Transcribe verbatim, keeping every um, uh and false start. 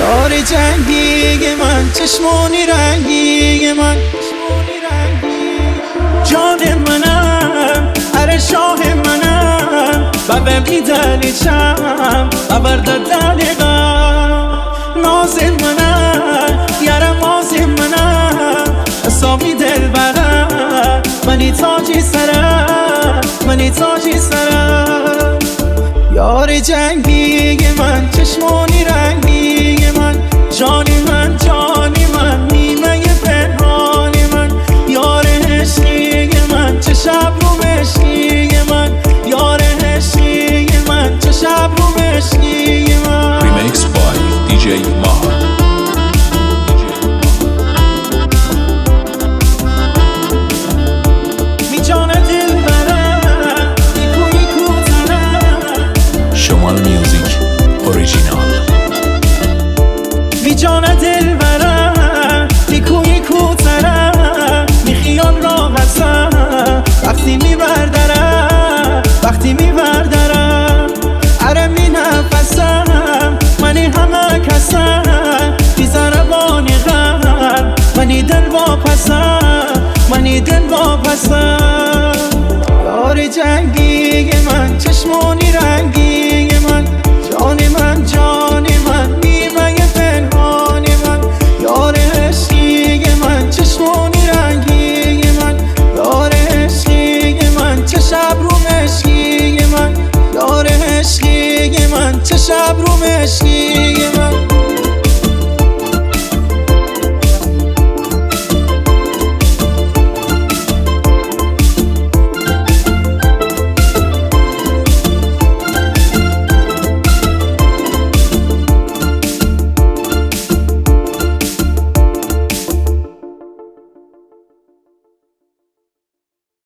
یار جنگی من، چشمونی رنگی من، جان منم، اره شاه منم، ببه بیدلی چم، ببر ددلی غم. نازم منم، یارم آزم منم، حسابی دل برم، منی تاجی سرم، منی تاجی سرم. یار جنگی من، چشمونی رنگی من، جانی من، جانی من، نیمه پنهانی من. یار عشقی من، چه شب رو عشقی من، یار عشقی من، چه شب رو عشقی من. Remix by دی جی Maha. می جان دل برم، نیکو نیکو ترم، شمال میوزیک اوریجینال. می جان دل برم، نیکو نیکو ترم، می خیال راحتم وقتی می بردرم، وقتی می بردرم. اره می نفسم، منی همه کسم، بی زربانی غم، منی دل واپسم، منی دل واپسم. یار جنگی من، چشمونی رنگی من، جانی من، جانی من، نیمه پنهانی من. یار عشقی من، چشمونی رنگی من، یار عشقی من، چه شب رو عشقی من، یار عشقی من، چه شب رو عشقی من.